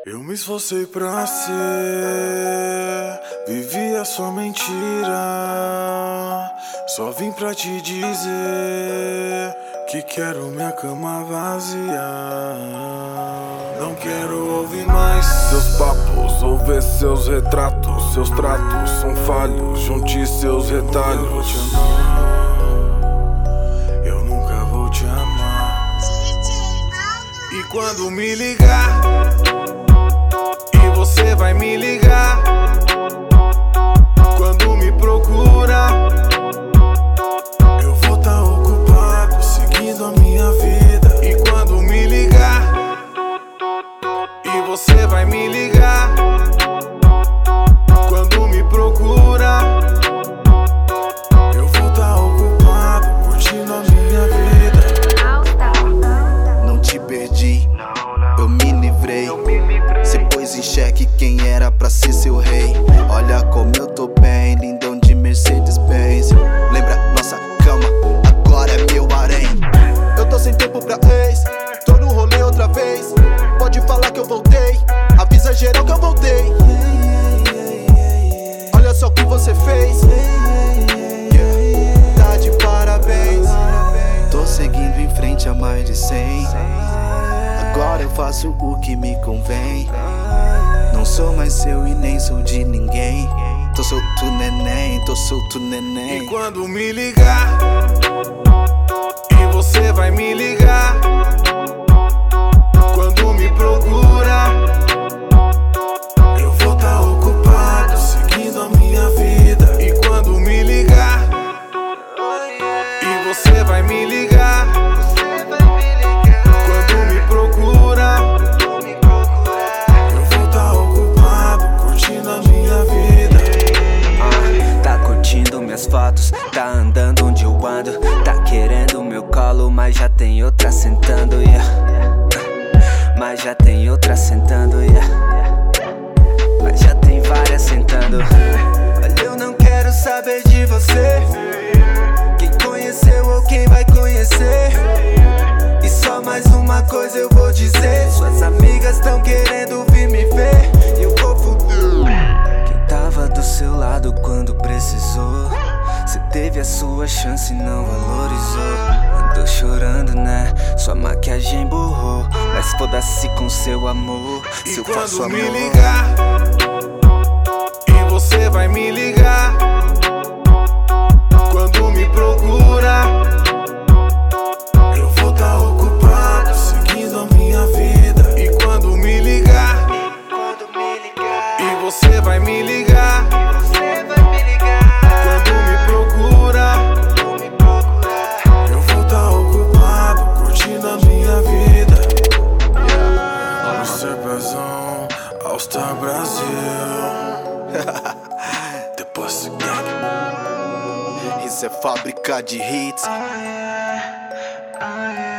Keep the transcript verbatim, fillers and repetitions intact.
Eu me esforcei pra ser, vivi a sua mentira. Só vim pra te dizer que quero minha cama vazia. Não quero ouvir mais seus papos ou ver seus retratos. Seus tratos são falhos, junte seus retalhos. Eu nunca vou te amar. E quando me ligar, e você vai me ligar, quando me procura, eu vou tá ocupado, seguindo a minha vida. E quando me ligar, e você vai me ligar, quando me procura, eu vou tá ocupado, curtindo a minha vida. Não te perdi, eu me livrei. Cê pôs em xeque quem era pra ser seu rei. Olha como eu tô bem, lindão de Mercedes-Benz. Lembra nossa cama, agora é meu harém. Eu tô sem tempo pra ex, tô no rolê outra vez. Pode falar que eu voltei, avisa geral que eu voltei. Olha só o que você fez, yeah. Tá de parabéns. Tô seguindo em frente a mais de cem. Agora eu faço o que me convém. Não sou mais seu e nem sou de ninguém. Tô solto neném, tô solto neném. E quando me ligar, e você vai me ligar, quando me procura, eu vou tá ocupado, seguindo a minha vida. E quando me ligar, e você vai me ligar, quando me procura, eu vou tá ocupado, curtindo a minha vida. Ah, tá curtindo minhas fotos, tá andando onde eu ando, tá querendo meu colo, mas já tem outra sentando, yeah. Mas já tem outra sentando, yeah. Mas já tem várias sentando. Olha, eu não quero saber de você, quem conheceu ou quem vai conhecer. E só mais uma coisa eu vou dizer: suas amigas tão querendo vir me ver, e eu vou fuder. Quem tava do seu lado quando precisou, cê teve a sua chance e não valorizou. Andou chorando, né? Sua maquiagem borrou, mas foda-se com seu amor. E seu quando falso me amor. ligar, e você vai me ligar, quando me procura, eu vou tá ocupado, seguindo a minha vida. E quando me ligar, e você vai me ligar, quando me procura, eu vou tá ocupado, curtindo a minha vida. mister Pezão, All Star Brasil. Depois de gang. Isso é fábrica de hits. Ah, yeah. Ah, yeah.